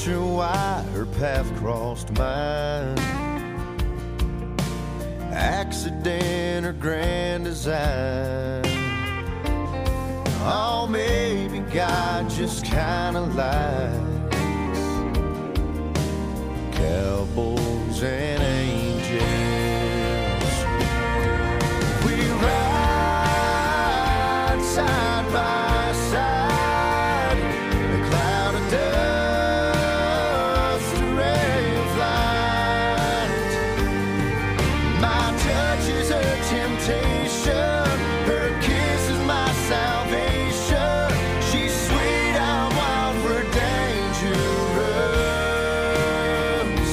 sure why her path crossed mine. Accident or grand design. Oh, maybe God just kinda lied. Cowboys and angels, we ride side by side. A cloud of dust, a ray of light. My touch is her temptation, her kiss is my salvation. She's sweet, I'm wild, we're dangerous.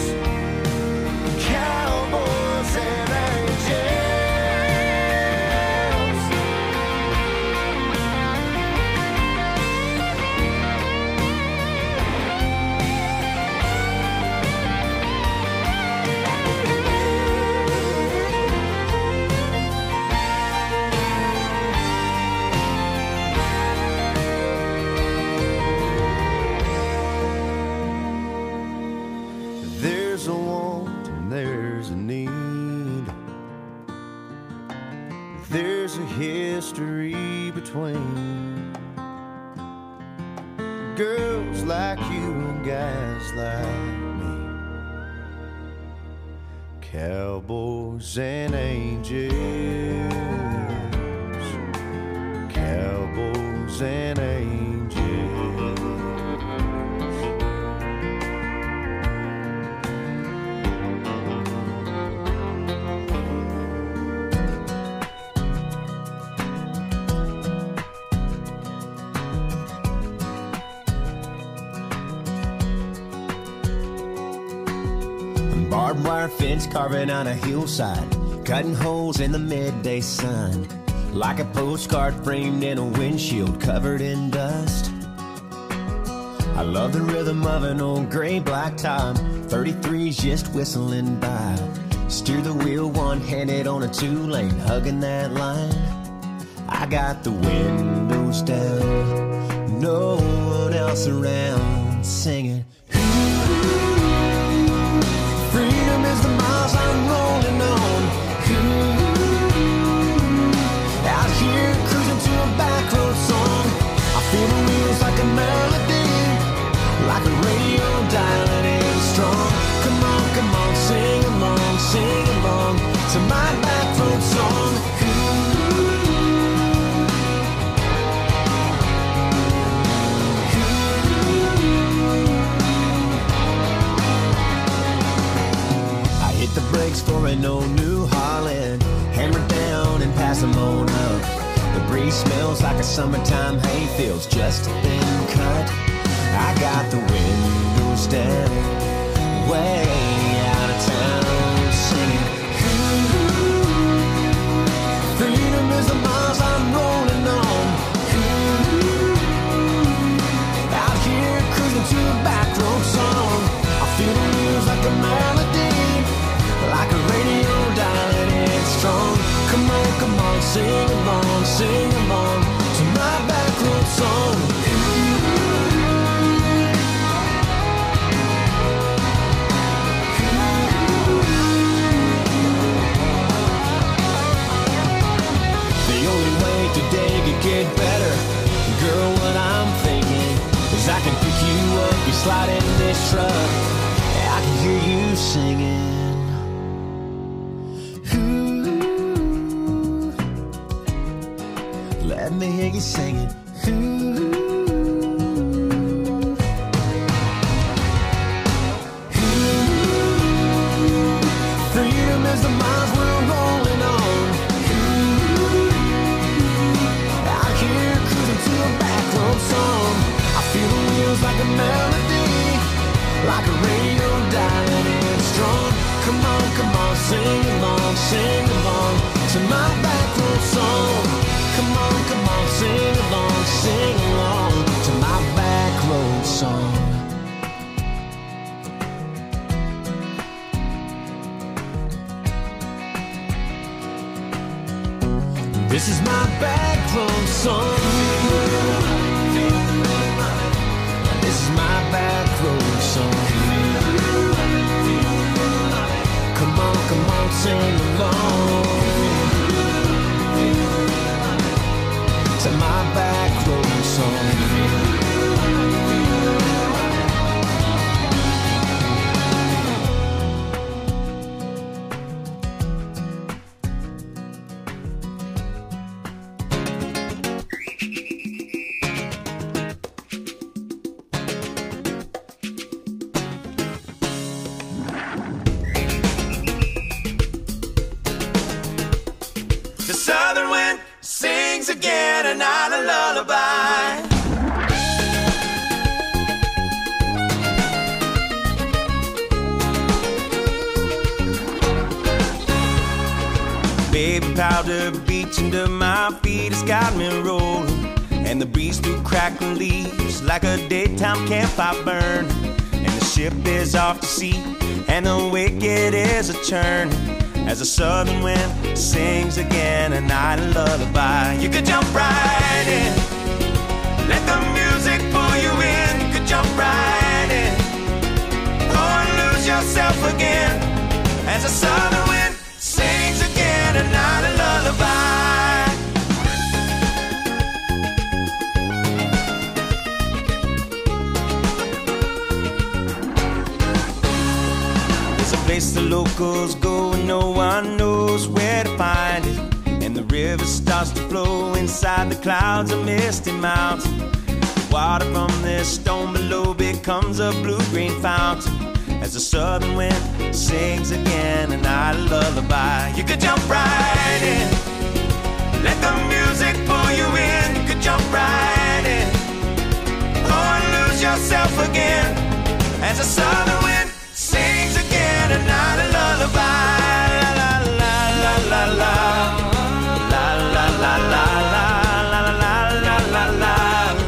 Cowboys and angels. There's a want and there's a need. There's a history between girls like you and guys like me. Cowboys and angels. Cowboys and angels. Barbed wire fence carving on a hillside, cutting holes in the midday sun, like a postcard framed in a windshield covered in dust. I love the rhythm of an old gray black top, 33's just whistling by. Steer the wheel one-handed on a two-lane, hugging that line. I got the windows down, no one else around, singing. Freedom is the miles I'm rolling on. Out here cruising to a back road song. I feel the wheels like a melody, like a radio dialing in strong. Come on, sing along to my back road song. The brakes for an old New Holland, hammer down and pass them on up. The breeze smells like a summertime hayfields, just a thin cut. I got the windows down, way out of town, singing. Freedom is the miles I'm rolling on. Out here cruising to a back road song. I feel the wheels like a melody, like a radio dialing in strong. Come on, sing along to my back road song. The only way today could get better, girl, what I'm thinking is I can pick you up, you slide in this truck, I can hear you singing. Let me hear you singing. Freedom is the miles we're rolling on. Out here cruising to a back road song. I feel the wheels like a melody, like a radio dialing in strong. Come on, sing along to my back road song. Come on, sing along to my back road song. This is my back road song. This is my back road song. sing along to my back road song. The southern wind sings again a night of lullaby. Baby powder beach under my feet has got me rolling, and the breeze through crackling leaves like a daytime campfire burn. And the ship is off to sea, and the wicked is a churn, as the southern wind sings again a night of lullaby. You could jump right in, let the music pull you in. You could jump right in, or lose yourself again, as the southern wind sings again a night of lullaby. There's a place the locals go and no one knows where to find it, and the river starts to flow inside the clouds of misty mountain. The water from this stone below becomes a blue-green fountain, as the southern wind sings again a night of lullaby. You could jump right in, let the music pull you in. You could jump right in, or lose yourself again, as the southern wind sings again a night of lullaby. La la la la la la la la la la la la la la la la.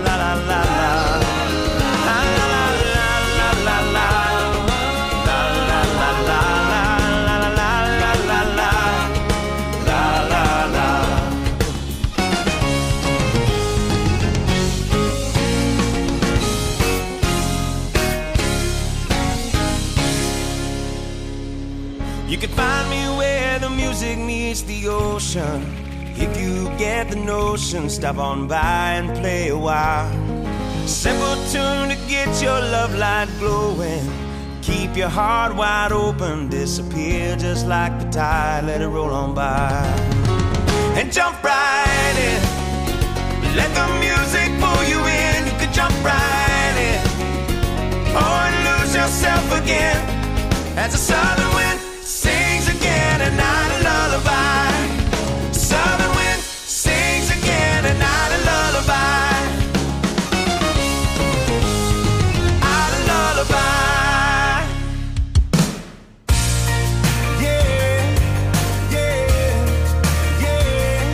You could find me where the music meets the ocean. If you get the notion, stop on by and play a while. Simple tune to get your love light glowing. Keep your heart wide open, disappear just like the tide, let it roll on by. And jump right in, let the music pull you in. You could jump right in, or lose yourself again, as the southern wind sings again a night of lullaby. Southern wind sings again a night of lullaby. Out of lullaby. Yeah, yeah, yeah.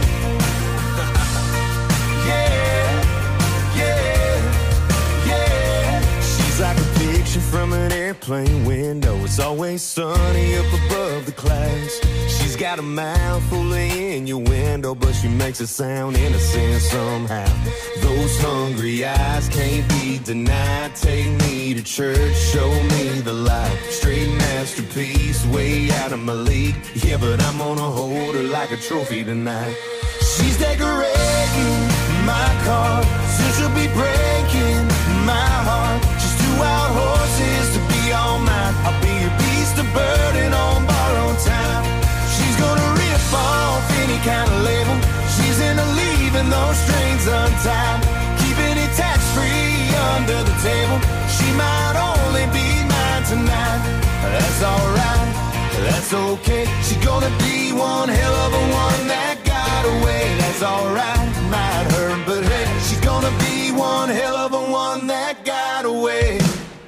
Yeah, yeah, yeah. She's like a picture from an airplane window. It's always sunny up above the clouds. She's got a mouth full of innuendo, but she makes it sound innocent somehow. Those hungry eyes can't be denied. Take me to church, show me the light. Straight masterpiece, way out of my league. Yeah, but I'm gonna hold her like a trophy tonight. She's decorating my car, soon she'll be breaking my heart. She's 2 wild horses to be all mine. I'll be your beast of burden on borrowed time. She's gonna rip off any kind of label. She's into leaving those strings untied, keeping it tax-free under the table. She might only be mine tonight. That's alright, that's okay. She's gonna be one hell of a one that got away. That's alright, might hurt, but hey, she's gonna be one hell of a one that got away.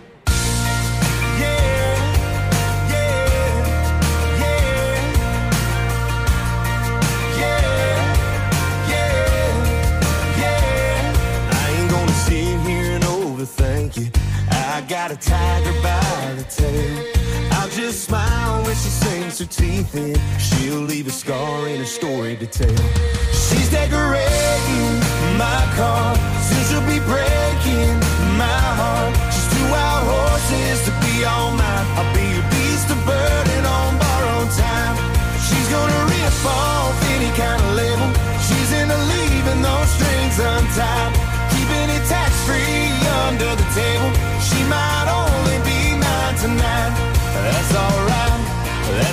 Thank you. I got a tiger by the tail. I'll just smile when she sinks her teeth in. She'll leave a scar in her story to tell. She's decorating my car, soon she'll be breaking my heart. She's 2 wild horses to be all mine. I'll be your beast of burden on borrowed time.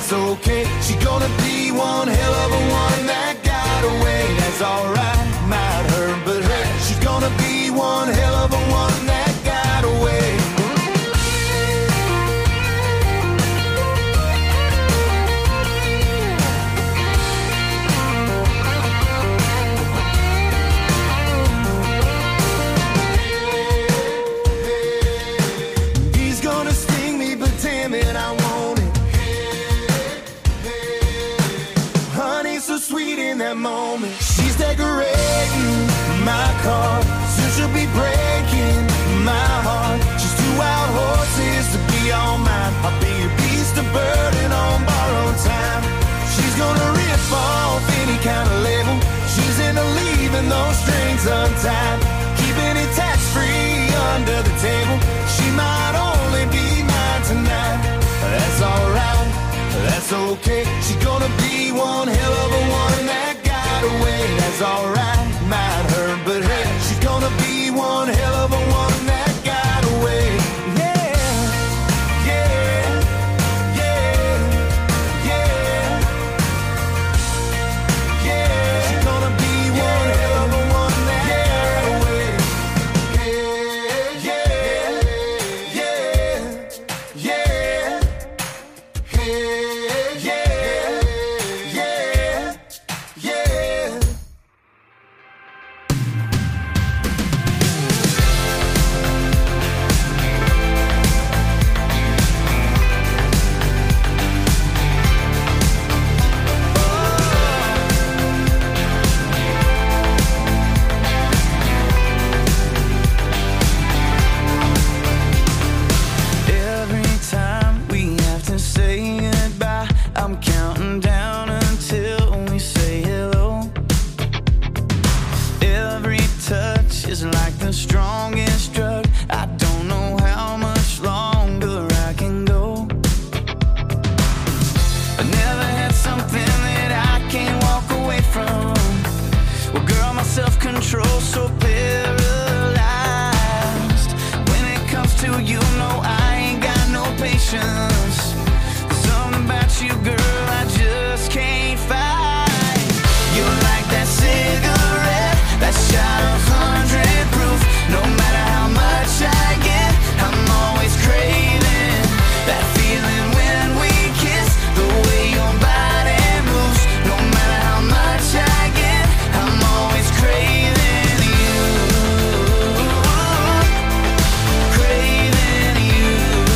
that's okay. She's gonna be one hell of a one that got away. That's alright, might hurt, but hey, she's gonna be one hell of a one that got away. He's gonna sting me, but damn it, I want it. Honey's so sweet in that moment. She's decorating my car, soon she'll be breaking my heart. She's two wild horses to be all mine. I'll be a beast of burden on borrowed time. She's gonna rip off any kind of label. She's into leaving those strings untied, keeping it tax-free under the table. She might only be mine tonight. That's alright, that's okay. She's gonna be one hell of a one that got away. That's alright, might hurt, but hey, she's gonna be one hell of a one that got away. Yeah, yeah, yeah, yeah, yeah. She's gonna be one hell of a one that got away. Yeah, yeah, yeah, yeah, yeah, yeah, yeah. Every time we have to say goodbye, I'm counting down until we say hello. Every touch is like the strongest drug. I don't know how much longer I can go. I never had something that I can't walk away from. Well, girl, my self-control so paralyzed. When it comes to you, no, I ain't got no patience. There's something about you, girl, I just can't fight. You're like that cigarette, that shot of 100 proof. No matter how much I get, I'm always craving that feeling when we kiss. The way your body moves. No matter how much I get, I'm always craving you. Craving you.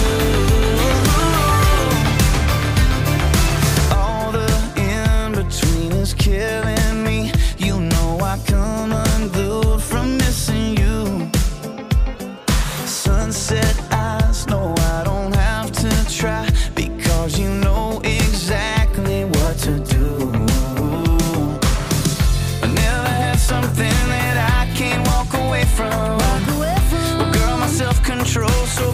All the in-between is killing me. You know I come unglued from missing you. Sunset eyes, no, I don't have to try, because you know exactly what to do. I never had something that I can't walk away from. Well, girl, my self-control so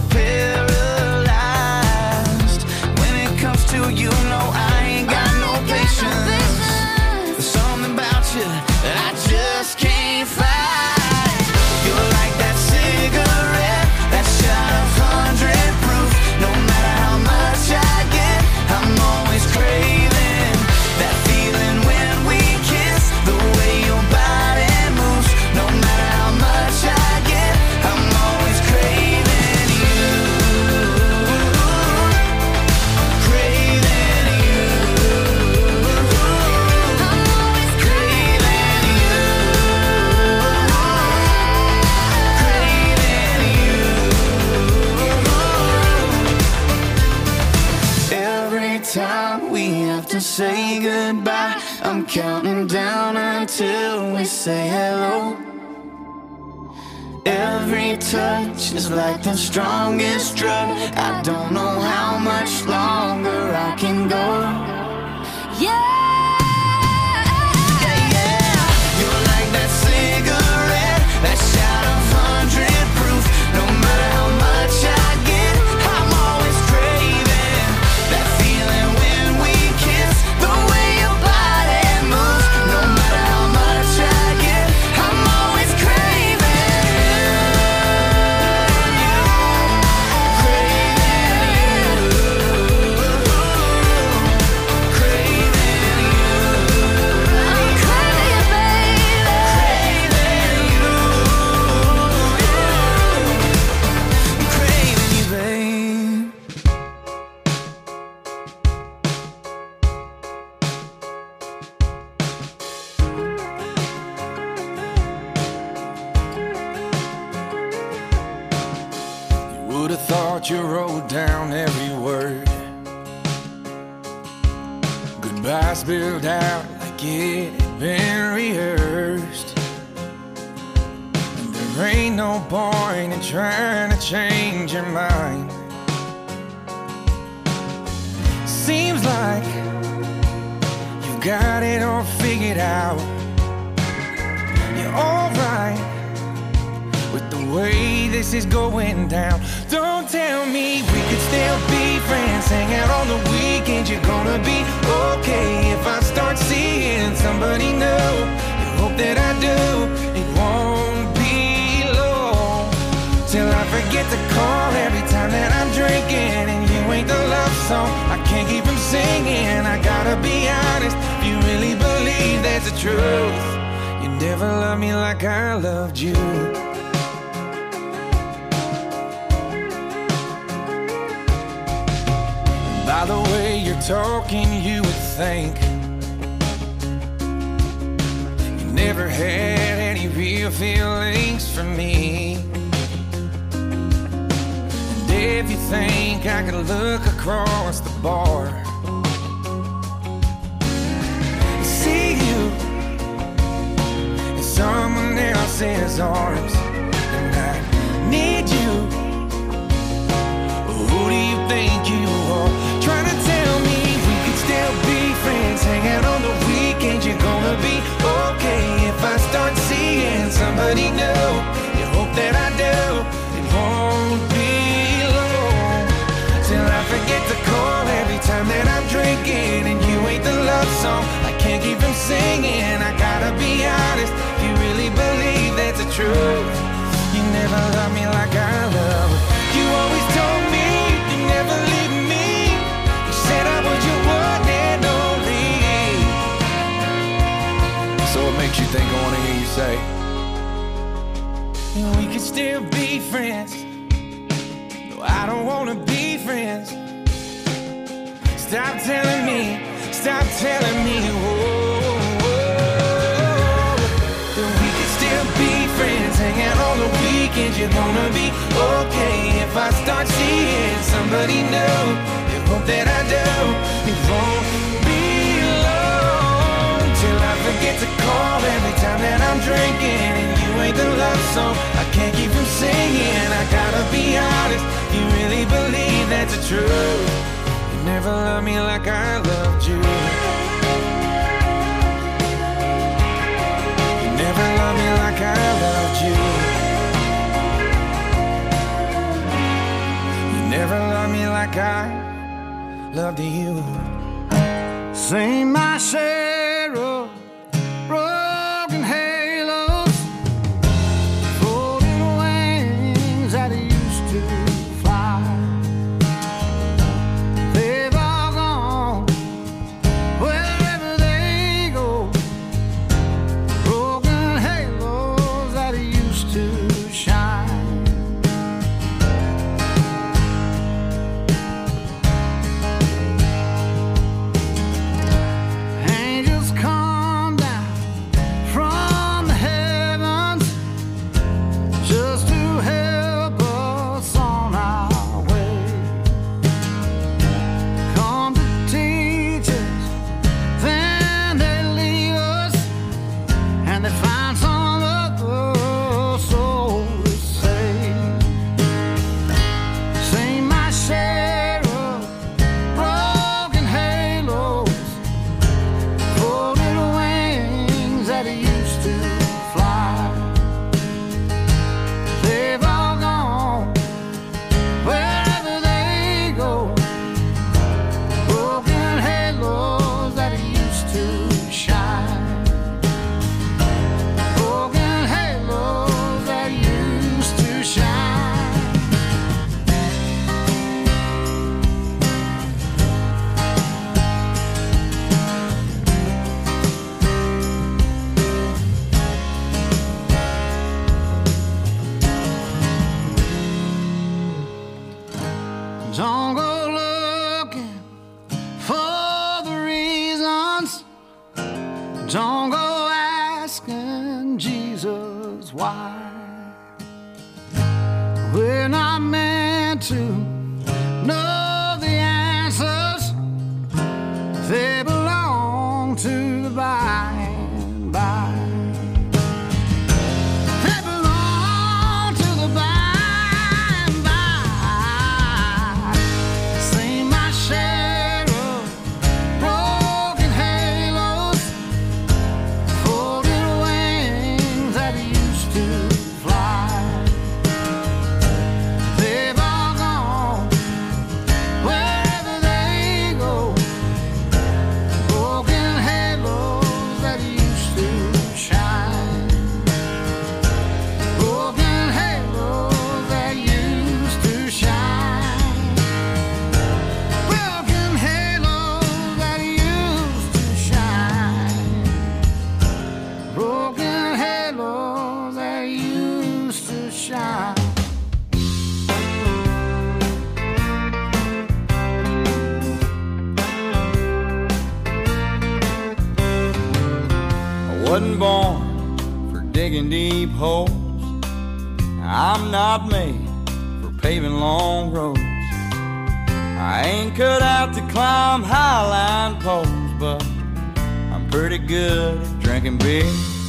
paralyzed. When it comes to you, no, I ain't got no patience. There's something about you that I just can't fight. You're like that cigarette, that shot of 100 proof. No matter how much I get, I'm always craving that feeling when we kiss. The way your body moves. No matter how much I get, I'm always craving you. Craving you. I'm always craving you. Craving you. Every time we have to say goodbye, I'm counting down until we say hello. Every touch is like the strongest drug. I don't know how much longer I can go. Yeah. You're like that cigarette, that shot of 100 proof. No matter how much I get, I'm always craving that feeling when we kiss. The way your body moves. No matter how much I get, I'm always craving you. Craving you. but you wrote down every word. Goodbye spilled out like it had been rehearsed. And there ain't no point in trying to change your mind. Seems like you've got it all figured out. You're alright with the way this is going down. Don't tell me we could still be friends, hang out on the weekends. You're gonna be okay if I start seeing somebody new. You hope that I do. It won't be long till I forget to call every time that I'm drinking, and you ain't the love song I can't keep from singing. I gotta be honest, if you really believe that's the truth, you never loved me like I loved you. By the way you're talking, you would think you never had any real feelings for me. And if you think I could look across the bar, see you in someone else's arms, and I need you. Who do you think you are? Trying to tell me we could still be friends, hang out on the weekends. You're gonna be okay if I start seeing somebody new. You hope that I do. It won't be long till I forget to call every time that I'm drinking, and you ain't the love song I can't keep from singing. I gotta be honest, you really believe that's the truth. You never loved me like I love. You always told me you never leave me. You said I was your one and only. So what makes you think I wanna hear you say we could still be friends? No, I don't wanna be friends. Stop telling me, whoa, that we could still be friends, hang out on the weekends. You're gonna be okay if I start seeing somebody new. You hope that I do. It won't be long till I forget to call every time that I'm drinking, and you ain't the love song I can't keep from singing. I gotta be honest, you really believe that's the truth. You never loved me like I loved you. You never loved me like I loved you. Never loved me like I loved you. Seen my share of broken halos, folding wings that used to fly. They've all gone wherever they go. Broken halos that used to shine. Don't go looking for the reasons. Don't go asking Jesus why. We're not meant to know the answers, they belong to the by and by. They belong to the by and by. Seen my share of broken halos, folded wings that used to fly. They've all gone wherever they go. Broken halos that used to shine. Broken halos that used to shine. Broken halos that used to shine. Broken halos that used to shine. I wasn't born for digging deep holes. I'm not made for paving long roads. I ain't cut out to climb highline poles, but I'm pretty good at drinking beer.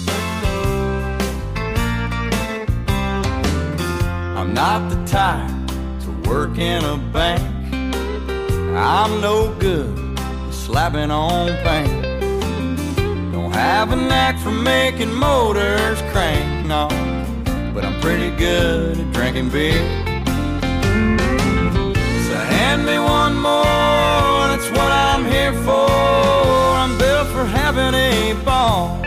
I'm not the type to work in a bank. I'm no good at slapping on paint. Don't have a knack for making motors crank, no, but I'm pretty good at drinking beer. So hand me one more, that's what I'm here for. I'm built for having a ball.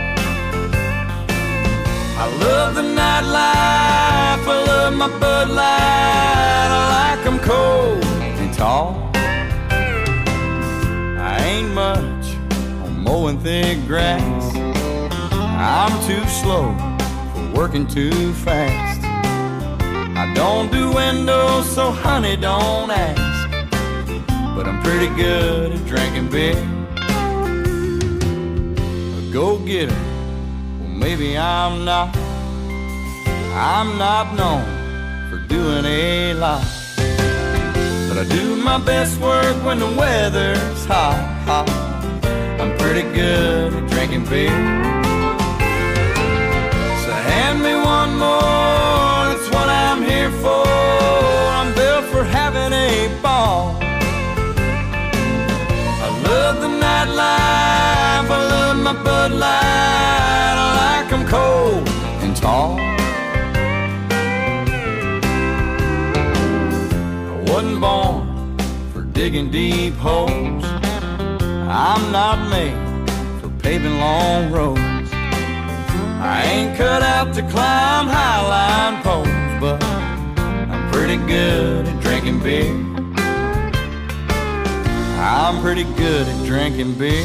I love the nightlife, I love my Bud Light. I like 'em cold and tall. I ain't much on mowing thick grass. I'm too slow for working too fast. I don't do windows, so honey, don't ask. But I'm pretty good at drinking beer. A go-getter, well, maybe I'm not. I'm not known for doing a lot, but I do my best work when the weather's hot, hot. I'm pretty good at drinking beer. So hand me one more, that's what I'm here for. I'm built for having a ball. I love the nightlife, I love my Bud Light. I like 'em cold and tall. I wasn't born for digging deep holes. I'm not made for paving long roads. I ain't cut out to climb highline poles, but I'm pretty good at drinking beer. I'm pretty good at drinking beer.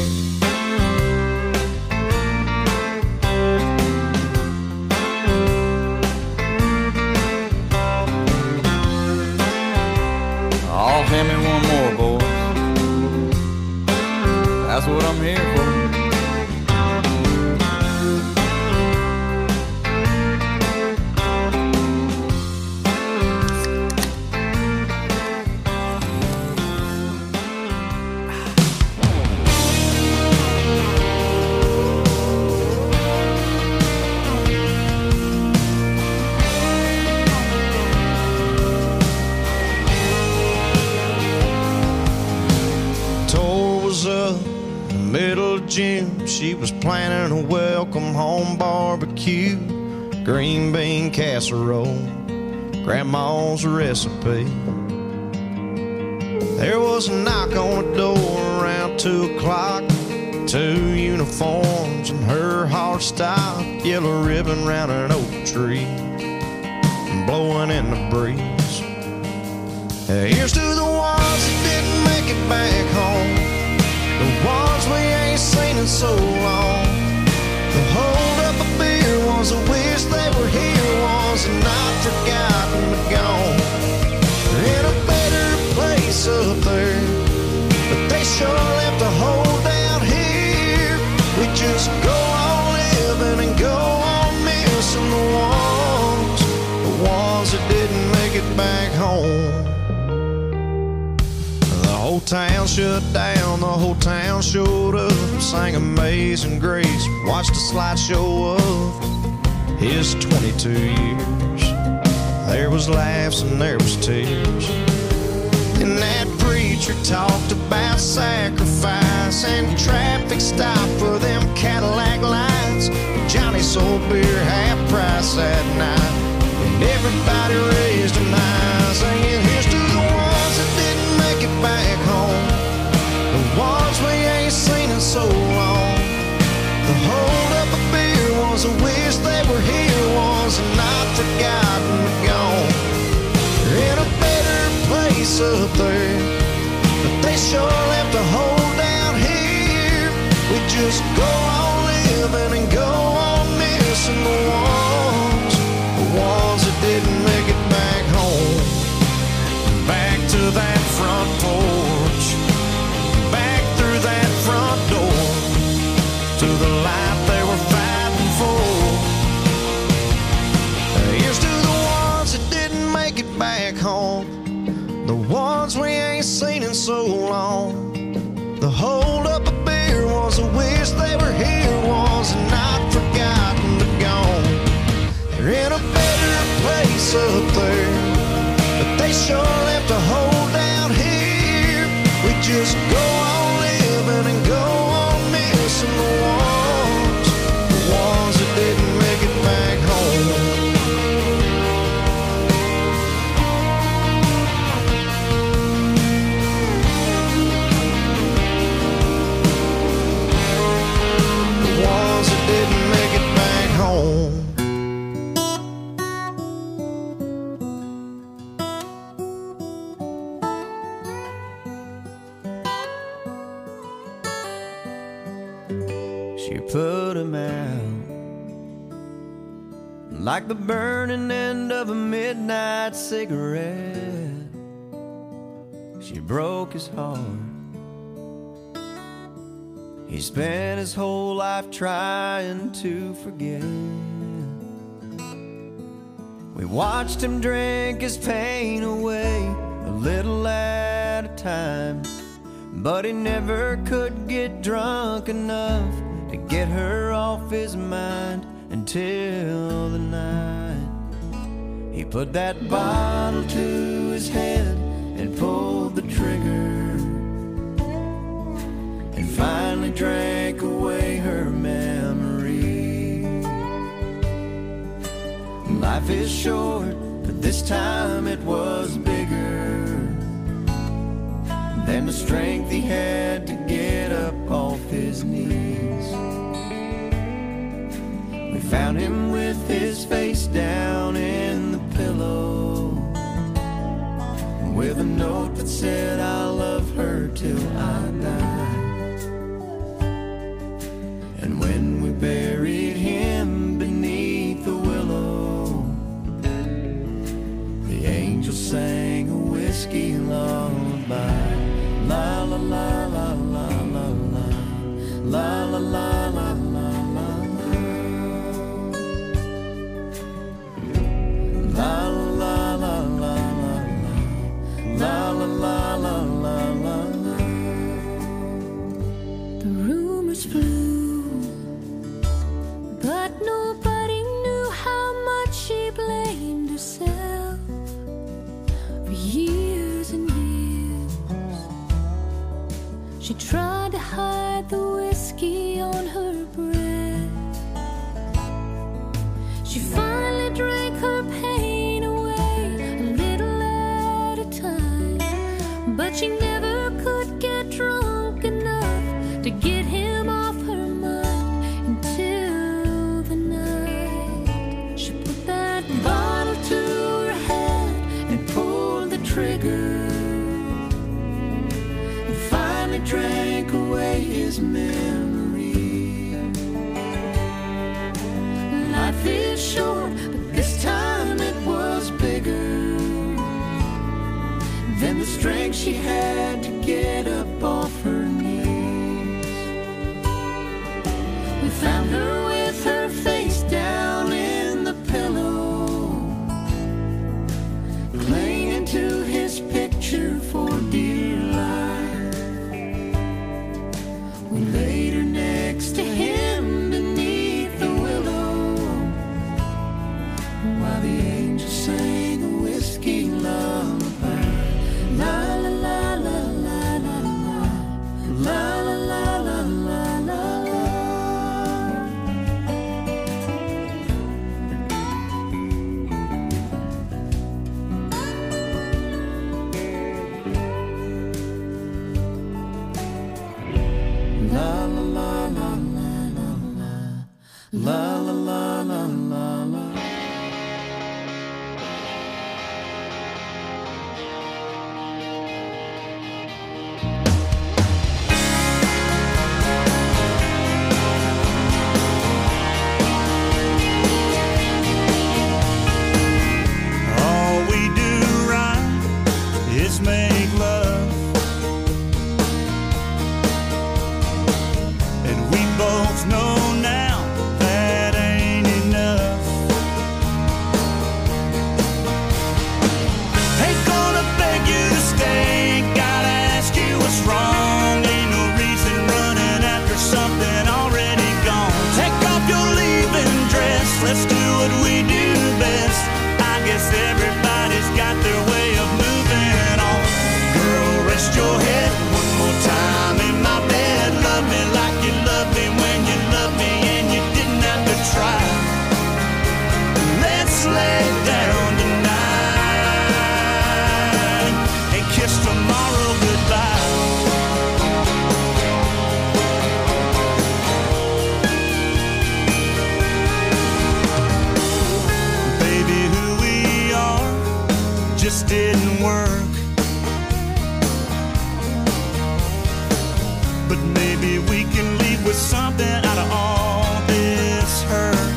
Oh, hand me one more, boys. That's what I'm here for. June, she was planning a welcome home barbecue, green bean casserole, grandma's recipe. There was a knock on the door around 2 o'clock, 2 uniforms and her heart style, yellow ribbon round an oak tree, blowing in the breeze. Here's to the ones that didn't make it back home, the ones we ain't seen in so long. The hold up a beer ones that wish they were here, ones that not forgotten but gone. They're in a better place up there, but they sure left a hole down here. We just go on living and go on missing the ones that didn't make it back home. town shut down, the whole town showed up, sang Amazing Grace, watched a slideshow of his 22 years. There was laughs and there was tears. And that preacher talked about sacrifice and traffic stop for them Cadillac lights. Johnny sold beer half price that night, and everybody raised an eye, singing, here's to the ones that didn't make it back home, the ones we ain't seen in so long. The hold up a beer was a wish they were here, was not forgotten but gone. They're in a better place up there, but they sure left a hole down here. We just go on living and go on missing the ones that didn't make it back home. Back to that front porch, back through that front door, to the life they were fighting for. Here's to the ones that didn't make it back home, the ones we ain't seen in so long. The hold up a beer was a wish they were here, was not forgotten but gone. They're in a better place up there, but they sure left a hole down here. We just go on living and go on missing the ones that didn't make it back home. Didn't make it back home. She put him out like the burning end of a midnight cigarette. She broke his heart. He spent his whole life trying to forget. We watched him drink his pain away, a little at a time, but he never could get drunk enough to get her off his mind until the night he put that bottle to his head and pulled the trigger, and finally drank away her memory. Life is short, but this time it was bigger than the strength he had to get up off his knees. We found him with his face down in the pillow, with a note that said, I'll love her till I die. And when we buried him beneath the willow, the angel sang a whiskey lullaby. La la la la la la la, la la la la la la, la la la la la, la la la la la la. The rumors flew, but nobody knew how much she blamed herself for years and years. She tried to hide the whiskey on her breath. She finally drank her pain away, a little at a time, but she never could get drunk enough to get him off her mind until the night she put that bottle to her head and pulled the trigger, and finally drank away his memory. Life is short, but this time it was bigger than the strength she had to get up off her knees. We found her with her face down in the pillow, clinging to his picture for dear life. La la la la la la. All we do right is make love, and we both know now that ain't enough. Ain't gonna beg you to stay, gotta ask you what's wrong. Ain't no reason running after something already gone. Take off your leaving dress, let's do what we do best. I guess everybody's got their way of moving on. Girl, rest your head one more time in my bed. Love me like you loved me when you loved me and you didn't have to try. Let's lay down tonight and kiss tomorrow goodbye. Baby, who we are just didn't work. But maybe we can leave with something out of all this hurt.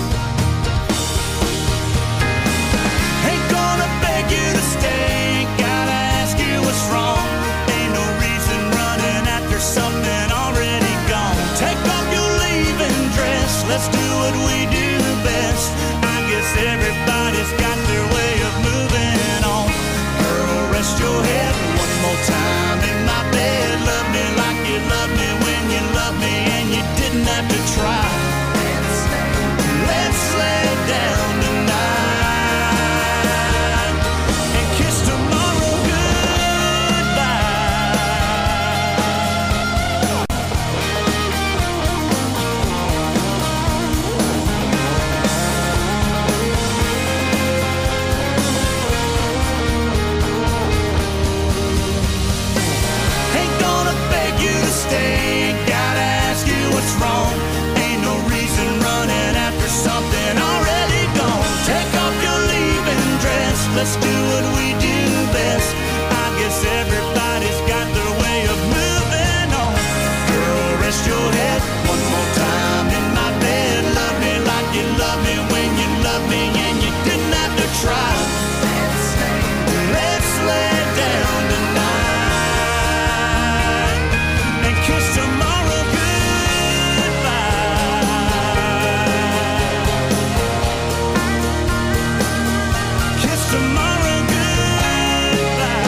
Ain't gonna beg you to stay, gotta ask you what's wrong. Ain't no reason running after something already gone. Take off your leaving dress, let's do what we do best. I guess everybody's got their way of moving on. Girl, rest your head one more time in my bed. Love me like you loved me when you loved me and you didn't have to try. Let's lay down tonight and kiss tomorrow goodbye. Ain't gonna beg you to stay, gotta ask you what's wrong. Ain't no reason running after something already gone. Take off your leaving dress, let's do what we do best. I guess everybody's got their way of moving on. Girl, rest your head one more time in my bed. Love me like you loved me when you loved me and you didn't have to try. Let's lay down tonight and kiss tomorrow goodbye. Kiss tomorrow goodbye.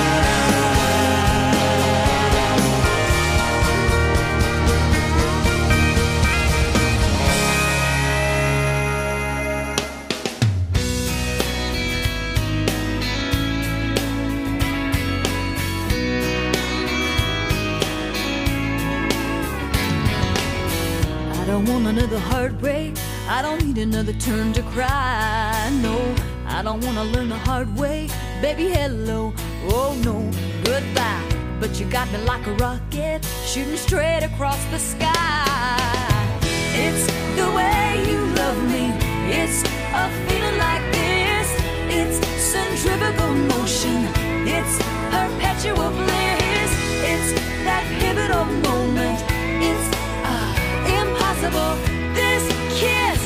I don't want another heartbreak. I don't need another turn to cry. No, I don't want to learn the hard way. Baby, hello. Oh, no, goodbye. But you got me like a rocket, shooting straight across the sky. It's the way you love me. It's a feeling like this. It's centrifugal motion. It's perpetual bliss. It's that pivotal moment. It's impossible. This kiss,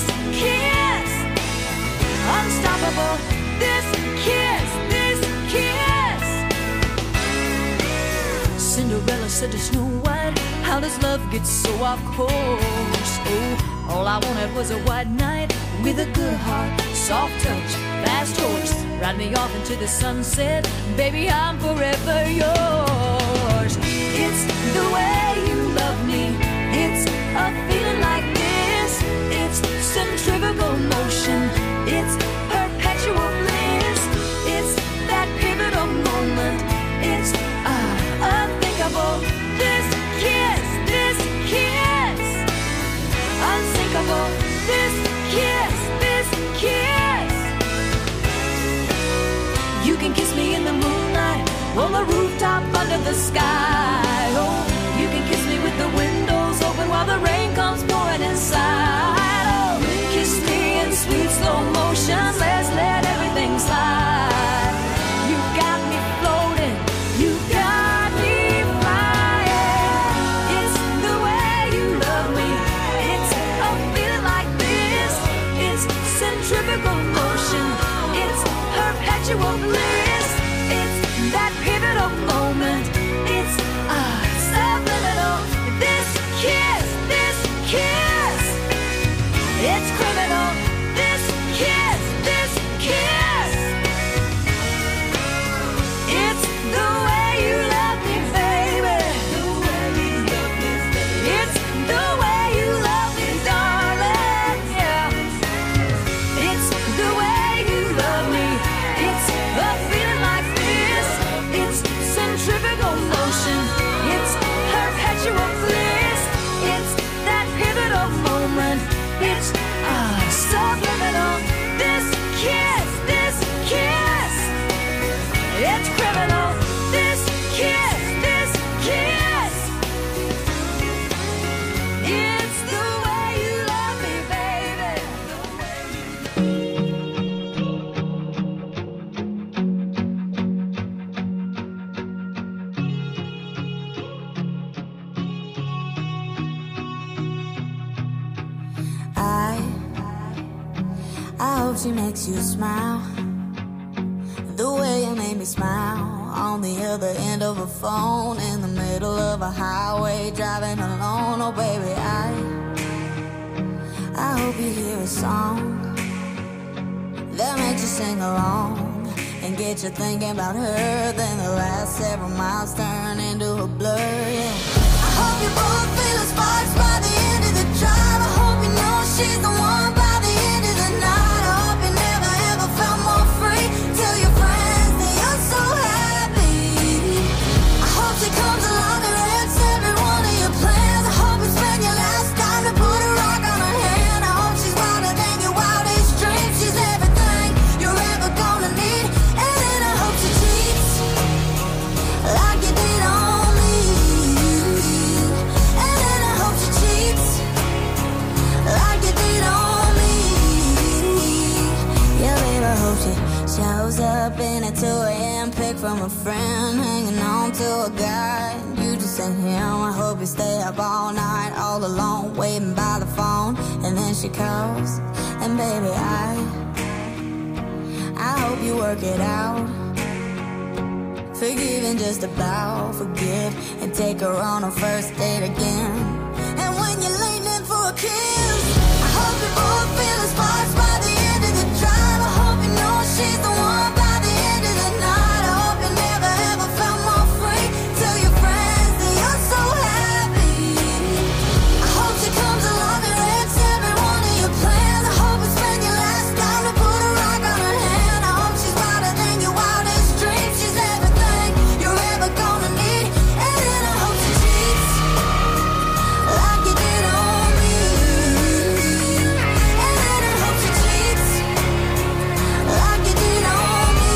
unstoppable. This kiss. Cinderella said to Snow White, how does love get so off course? Oh, all I wanted was a white knight with a good heart, soft touch, fast horse. Ride me off into the sunset, baby, I'm forever yours. It's the way you love me. It's a feeling like this. It's centrifugal motion. It's perpetual bliss. It's that pivotal moment. It's unthinkable. This kiss, unsinkable. This kiss. You can kiss me in the moonlight, on the rooftop under the sky. Oh, you can kiss me with the windows open while the rain comes pouring inside. It's criminal. This kiss. It's the way you love me, baby. It's the way you love me, darling. Yeah. It's the way you love me. It's a feeling like this. It's centrifugal motion. It's perpetual bliss. It's that pivotal moment. It's subliminal. This kiss. It's criminal. This kiss. It's the way you love me, baby. I hope she makes you smile. The way you made me smile on the other end of a phone in the middle of a highway driving alone. Oh baby, I hope you hear a song that makes you sing along and get you thinking about her. Then the last several miles turn into a blur. Yeah. I hope you both feel the sparks by the end of the drive. I hope you know she's the one by the end of the night. I hope you never ever felt more free. Tell your friends that you're so happy. I hope she comes along and wrecks every one of your plans. I hope you spend your last time to put a rock on her hand. I hope she's wilder than your wildest dreams. She's everything you're ever gonna need. And then I hope she cheats like you did on me. And then I hope she cheats like you did on me. Yeah, babe, I hope she shows up in a 2 a.m. pic from a friend, hanging on to a guy. You just ain't him. I hope you stay up all night, all alone, waiting by the phone. And then she calls, and baby, I hope you work it out. Forgive and just about forgive, and take her on a first date again. And when you're leaning for a kiss, I hope you both feel the sparks by the end of the drive. I hope you know she's the one by the end of the night. I hope you never ever felt more free. Tell your friends that you're so happy. I hope she comes along and wrecks every one of your plans. I hope you spend your last time to put a rock on her hand. I hope she's wilder than your wildest dreams. She's everything you're ever gonna need. And then I hope she cheats like you did on me. And then I hope she cheats like you did on me.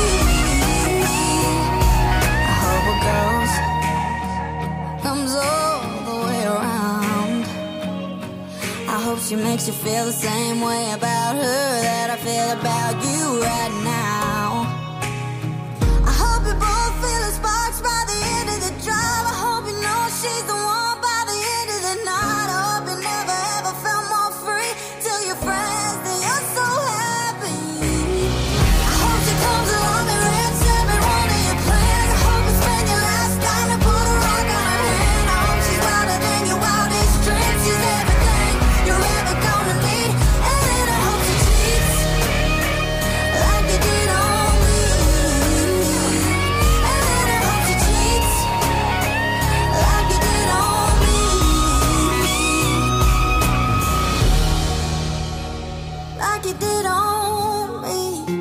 I hope it comes all the way around. I hope she makes you feel the same way about her that I feel about you right now. I hope you both feel the sparks by the end of the drive. I hope you know she's the one by the end of the night. I hope you never ever felt more free. Tell your friends that you're so happy. I hope she comes along and wrecks every one of your plans. I hope you spend your last time to put a rock on her hand. I hope she's wilder than your wildest dreams. She's everything you're ever gonna need. And then I hope she cheats like you did on me. And then I hope she cheats like you did on me. Like you did on me.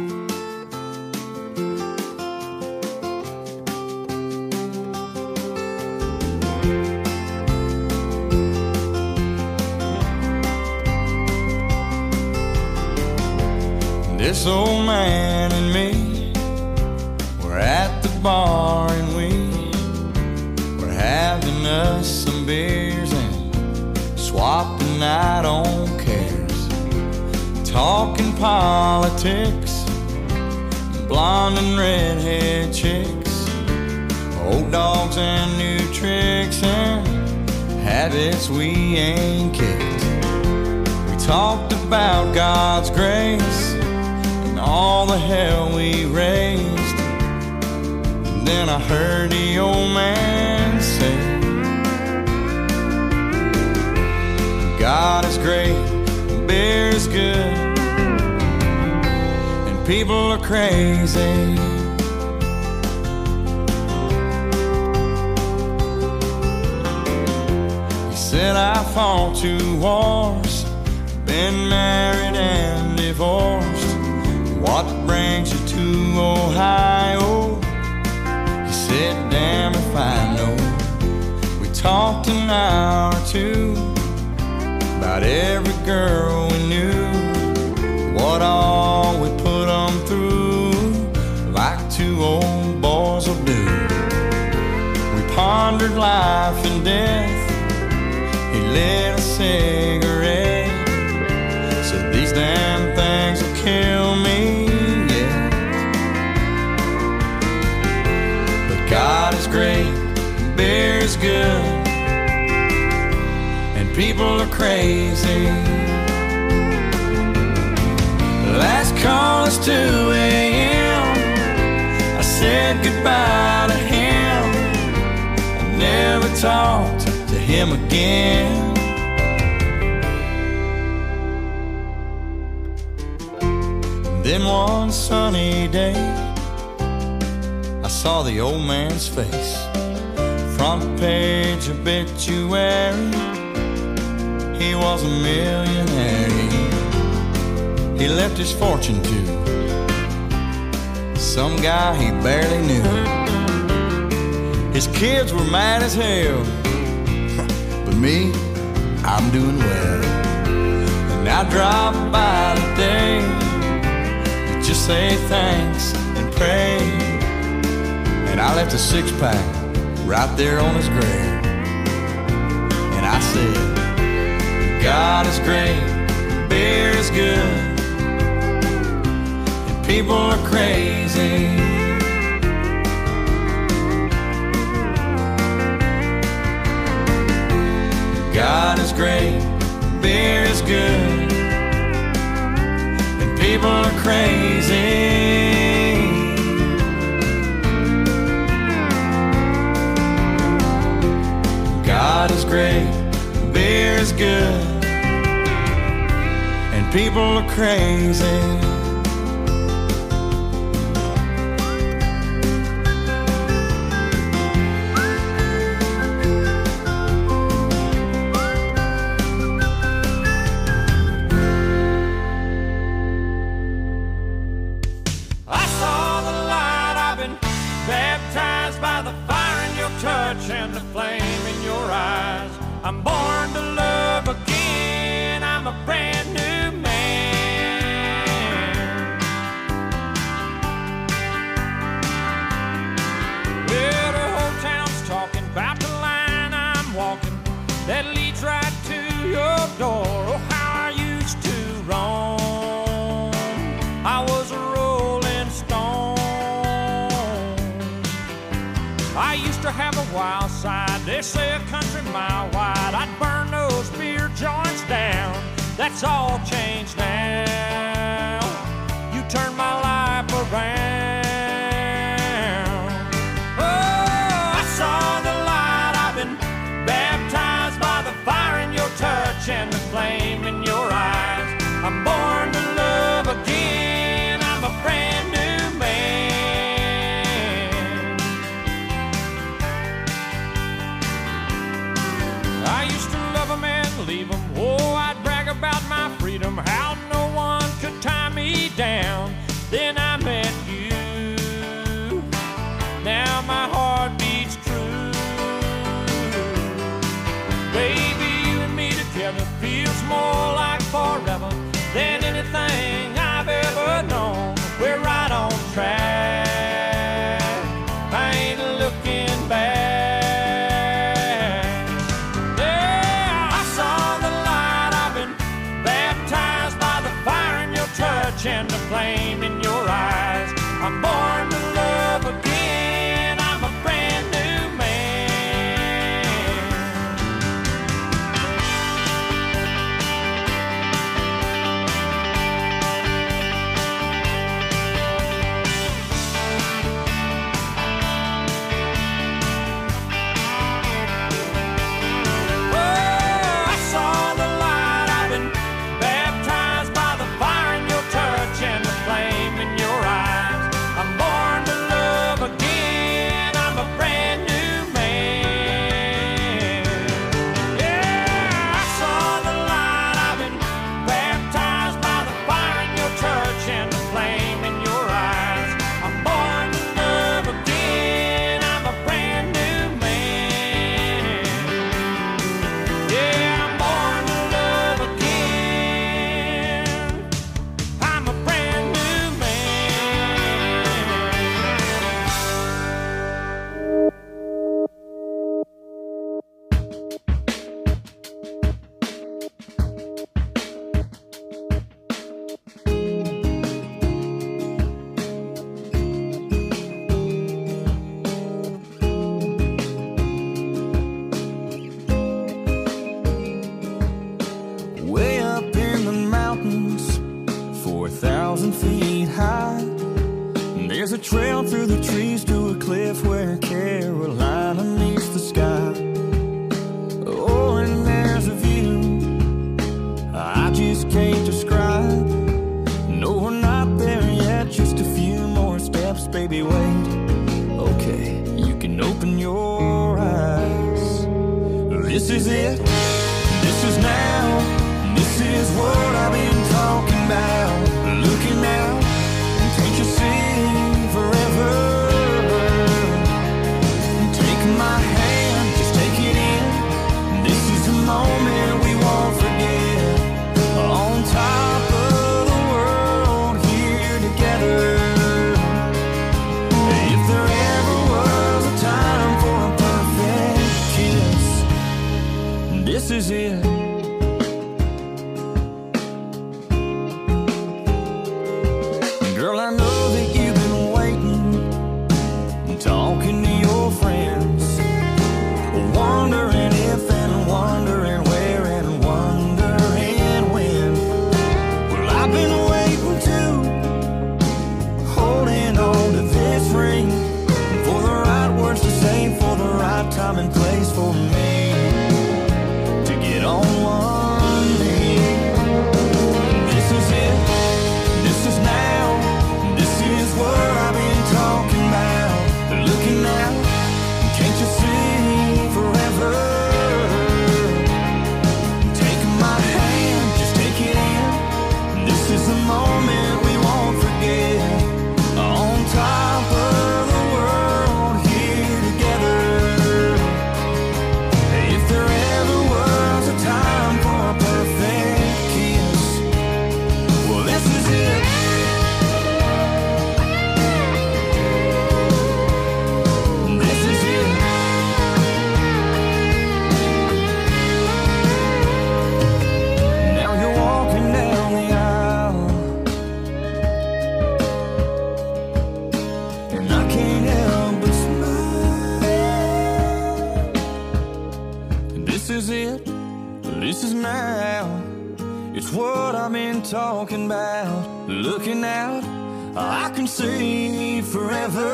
This old man and me were at the bar and we were having us some beers and swapping out on cares, talking politics, blonde and redhead chicks, old dogs and new tricks and habits we ain't kicked. We talked about God's grace and all the hell we raised. And then I heard the old man say, God is great, beer is good, and people are crazy. He said I fought 2 wars, been married and divorced. What brings you to Ohio? He said, damn if I know. We talked an hour or 2 about every girl we knew, what all we put them through, like 2 old boys will do. We pondered life and death. He lit a cigarette, said these damn things will kill me, yeah. But God is great, beer is good, and people are crazy. Last call is 2 a.m. I said goodbye to him. I never talked to him again. Then one sunny day, I saw the old man's face. Front page obituary, he was a millionaire. He left his fortune to some guy he barely knew. His kids were mad as hell, but me, I'm doing well. And I drop by today to just say thanks and pray. And I left a 6-pack right there on his grave. And I said, God is great, beer is good, and people are crazy. God is great, beer is good, and people are crazy. God is great, beer is good, and people are crazy. I saw the light, I've been baptized by the fire in your touch and the flame in your eyes. I'm born to love again, I'm a brand new man. Well, the whole town's talking about the line I'm walking that leads right to your door. Oh, how I used to roam, I was a rolling stone. I used to have a wild side, they say a country mile wide. I'd burn those beer joints down, that's all changed now. You turned my life around. Oh, I saw the light, I've been baptized by the fire in your touch and the flame in your eyes. I'm born to love again, I'm a brand new man. I used to love 'em and leave 'em. Oh, I'd brag about my freedom, how no one could tie me down. Then I met you, now my heart beats true. Baby, you and me together feels more like forever than anything I've ever known. We're right on track, I ain't looking back. Yeah, I saw the light, I've been baptized by the fire in your touch and the flame in your eyes. I'm born to love again, I'm a brand new man. Oh, I saw the light, I've been baptized feet high. There's a trail through the trees to a cliff where Carolina meets the sky. Oh, and there's a view I just can't describe. No, we're not there yet, just a few more steps, baby, wait. Okay, you can open your eyes. This is it, this is now, this is what I've been talking about. Looking out, can't you see forever? Take my hand, just take it in. This is the moment we won't forget. On top of the world, here together. If there ever was a time for a perfect kiss, this is it. Girl, I know that you've been waiting, talking to your friends, wondering if and wondering where and wondering when. Well, I've been waiting too, holding on to this ring, for the right words to say, for the right time and place for me to get on one knee. This is it, this is now, this is what I've been talking about. Looking out, can't you see forever? Take my hand, just take it in. This is the moment we won't forget. On top of the world, here together. If there ever was a time for a perfect kiss, well, this is it. This is it. Now you're walking down the aisle, and I can't help but smile. This is it, this is now. It's what I've been talking about. Looking out, I can see forever.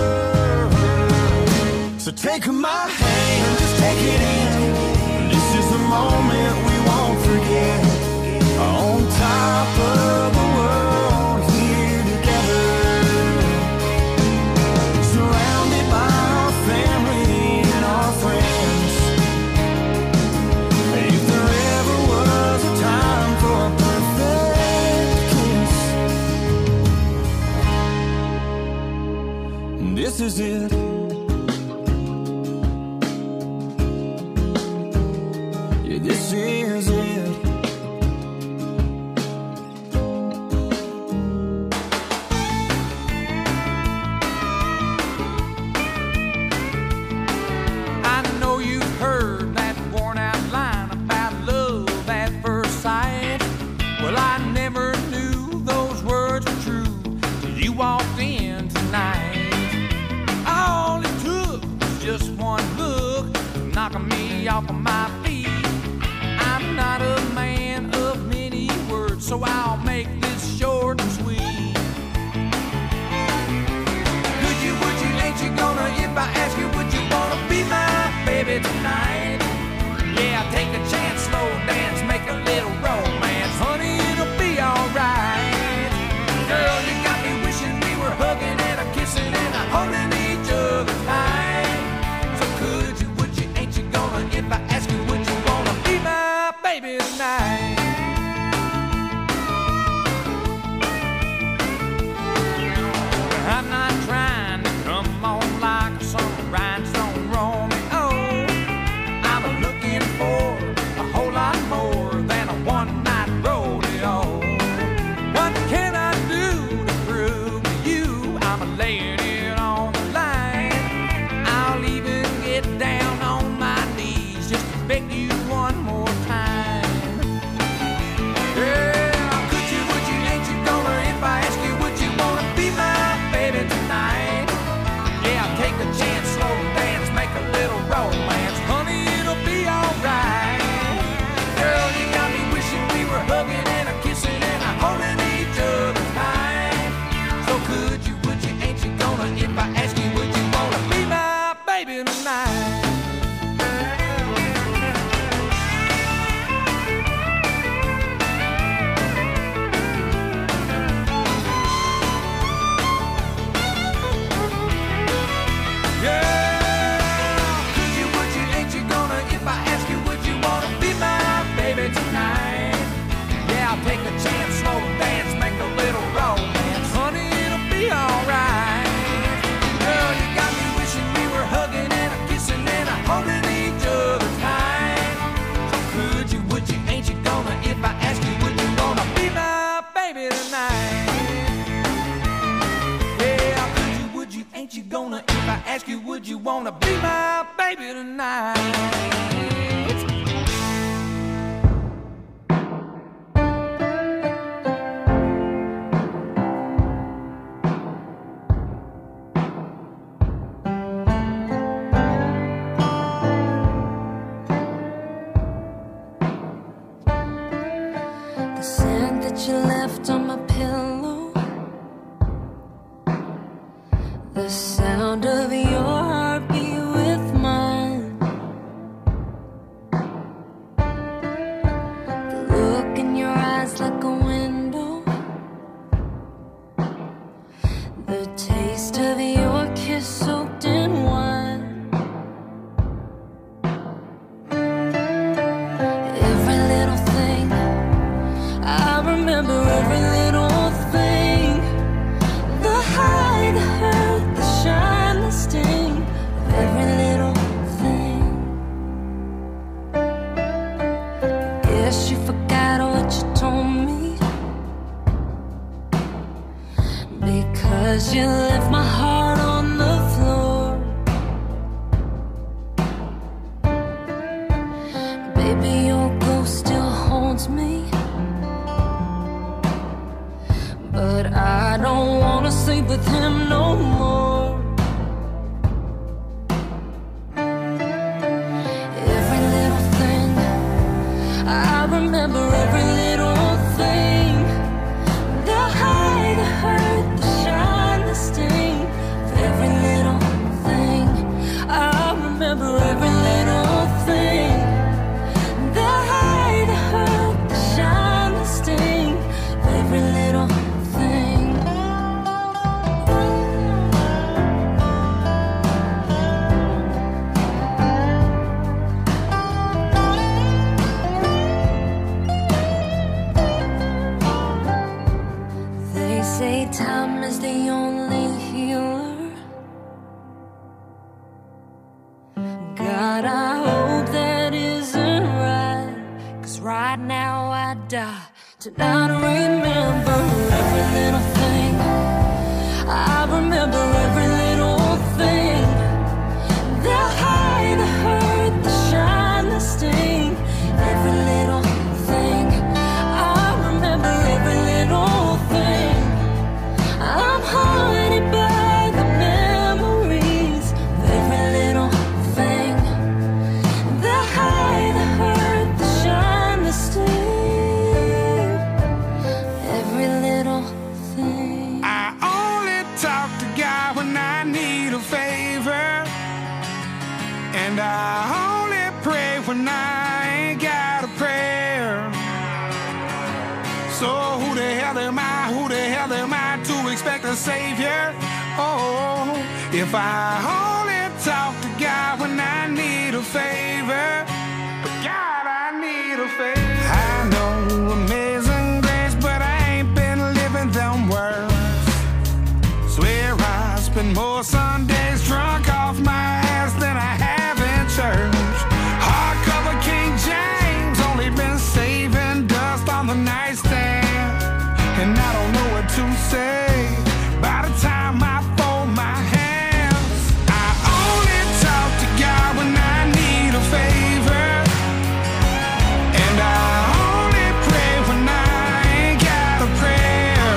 So take my hand, just take it in. This is the moment we won't forget. On top of the world, here together. Surrounded by our family and our friends. If there ever was a time for a perfect kiss, this is it. Yeah, this is it. I know you've heard that worn out line about love at first sight. Well, I never knew those words were true till you walked in tonight. All it took was just one look, knocking me off of my feet. I'm not a man of many words, so I'll make this short and sweet. Could you, would you, ain't you gonna, if I ask you, would you wanna be my baby tonight? Yeah, take a chance, slow dance, make a little romance. Honey, it'll be alright. Girl, you got me wishing we were hugging and a kissing and a holding each other tight. So could you, would you, ain't you gonna, if I ask you, would you wanna be my baby tonight? baby, tonight. The sand that you left on my pillow, the sound of your heartbeat with mine, the look in your eyes like a window, the taste of your kiss soaked in wine. Every little thing, I remember every little thing, the high, the hurt, the shine, the sting of every little thing. Guess you forgot what you told me, because you left my heart on the floor. Baby, your ghost still haunts me, but I don't wanna sleep with him no more. Every little thing, I remember every little thing, the high, the hurt, the shine, the sting of every little thing. I remember every little thing, the high, the hurt, the shine, the sting of every little thing. They say time is the only healer. God, I hope that isn't right, 'cause right now I die to not remember every little thing. I remember every little thing, the high, the hurt, the shine, the sting, every little thing. I remember every little thing. I'm haunted by the memories of every little thing, the high, the hurt, the shine, the sting, every little thing. I only talk to God when I need a favor, and I only pray when I ain't got a prayer. So who the hell am I? Who the hell am I to expect a savior? Oh, if I only talk to God when I need a favor, but God, I need a favor. I know amazing grace, but I ain't been living them words. Swear I spend more Sundays drunk off my ass than I have in church. Hardcover King James, only been saving dust on the nightstand, and I don't know what to say by the time I fold my hands. I only talk to God when I need a favor, and I only pray when I ain't got a prayer.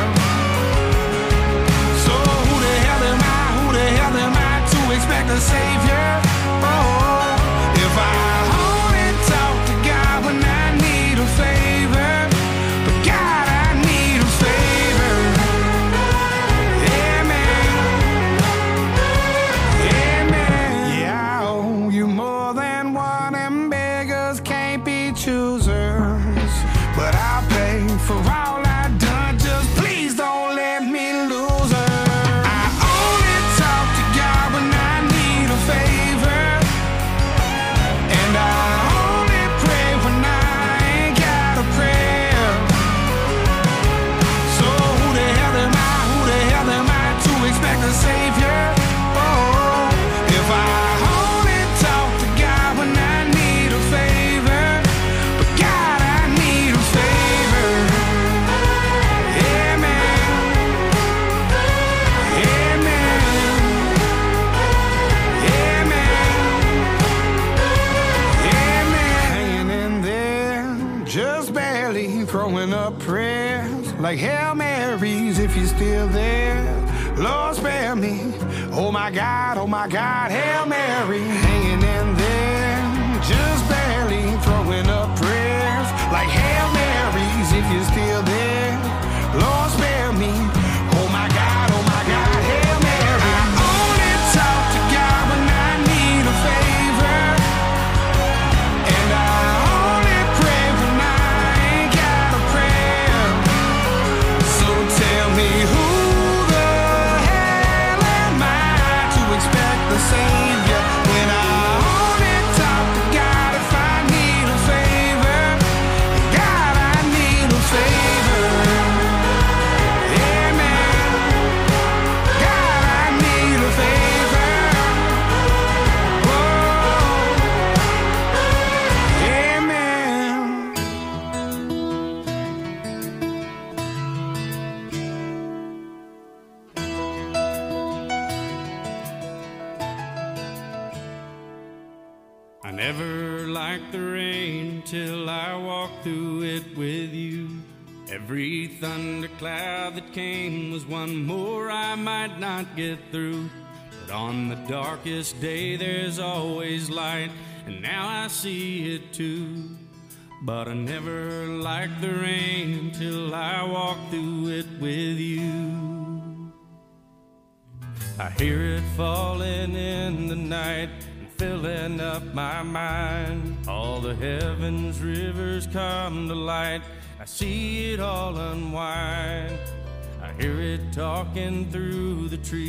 So who the hell am I? Who the hell am I to expect a savior? Oh, if I only talk to God when I need a favor, but God, I need a favor. prayers like Hail Marys if you're still there. Lord, spare me. Oh my God, Hail Mary. Hanging in there, just barely throwing up prayers like Hail Marys if you're still there. Lord, spare me. Oh my God, Hail Mary. I only talk to God when I need a favor, and I only pray when I ain't got a prayer. So tell me who the hell am I to expect the Savior when I only talk to God if I need a favor? God, I need a favor. I never liked the rain till I walked through it with you. Every thundercloud that came was one more I might not get through. But on the darkest day there's always light, and now I see it too. But I never liked the rain till I walked through it with you. I hear it falling in the night, filling up my mind. All the heavens rivers come to light. I see it all unwind. I hear it talking through the trees.